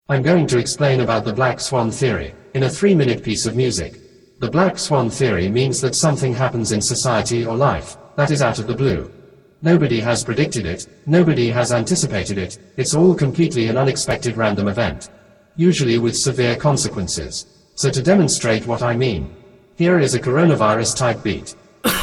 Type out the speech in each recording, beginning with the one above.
I'm going to explain about the Black Swan theory, in a 3-minute piece of music. The Black Swan theory means that something happens in society or life, that is out of the blue. Nobody has predicted it, nobody has anticipated it, it's all completely an unexpected random event. Usually with severe consequences. So to demonstrate what I mean, here is a coronavirus type beat.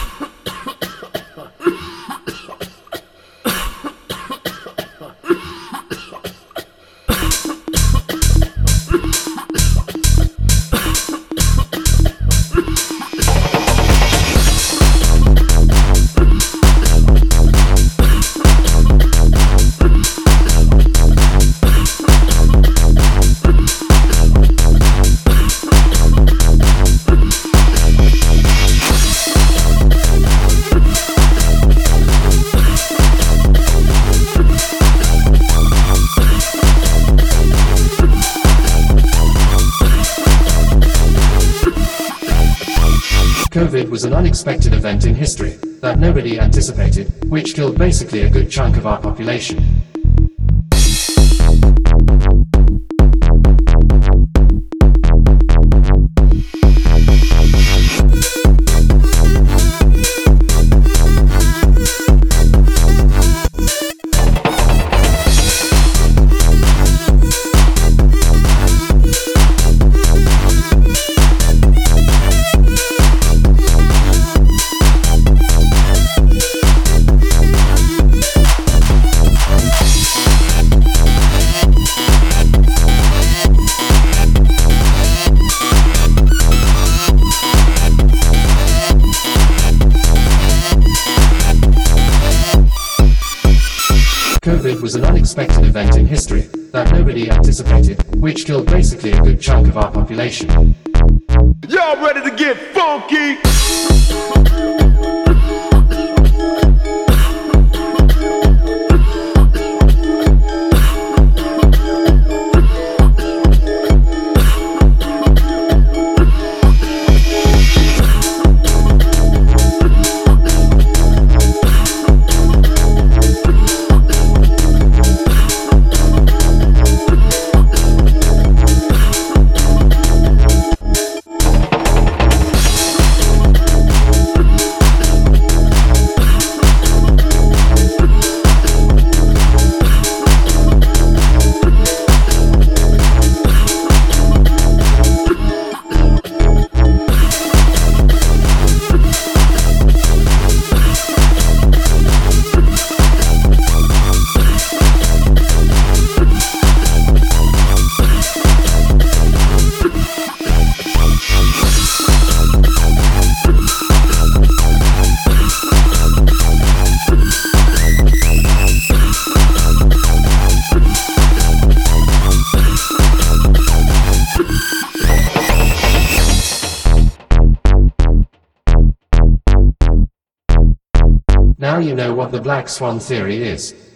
COVID was an unexpected event in history that nobody anticipated, which killed basically a good chunk of our population. COVID was an unexpected event in history that nobody anticipated, which killed basically a good chunk of our population. Y'all ready to get funky? Now you know what the Black Swan theory is.